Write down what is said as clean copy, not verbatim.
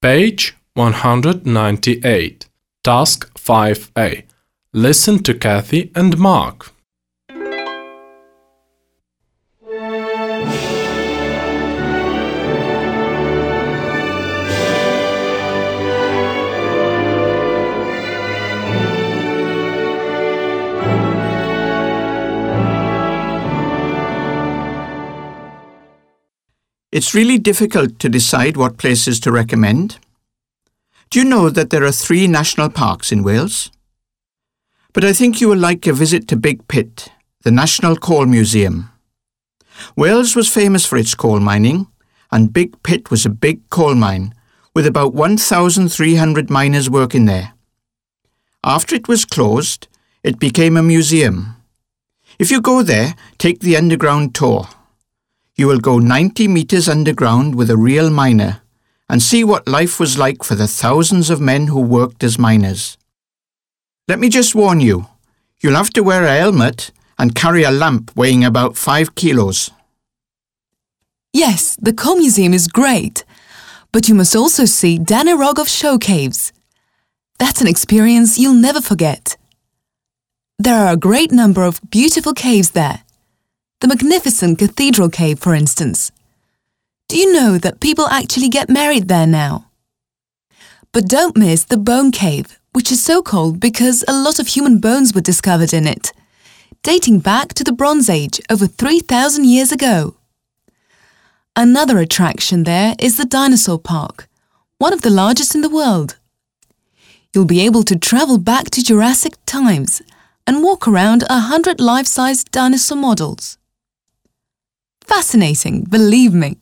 Page 198, Task 5A. Listen to Kathy and Mark. It's really difficult to decide what places to recommend. Do you know that there are 3 national parks in Wales? But I think you will like a visit to Big Pit, the National Coal Museum. Wales was famous for its coal mining, and Big Pit was a big coal mine with about 1,300 miners working there. After it was closed, it became a museum. If you go there, take the underground tour. You will go 90 metres underground with a real miner and see what life was like for the thousands of men who worked as miners. Let me just warn you, you'll have to wear a helmet and carry a lamp weighing about 5 kilos. Yes, the Coal Museum is great, but you must also see Danneroog Show Caves. That's an experience you'll never forget. There are a great number of beautiful caves there. The magnificent Cathedral Cave, for instance. Do you know that people actually get married there now? But don't miss the Bone Cave, which is so called because a lot of human bones were discovered in it, dating back to the Bronze Age over 3,000 years ago. Another attraction there is the Dinosaur Park, one of the largest in the world. You'll be able to travel back to Jurassic times and walk around 100 life-sized dinosaur models. Fascinating, believe me.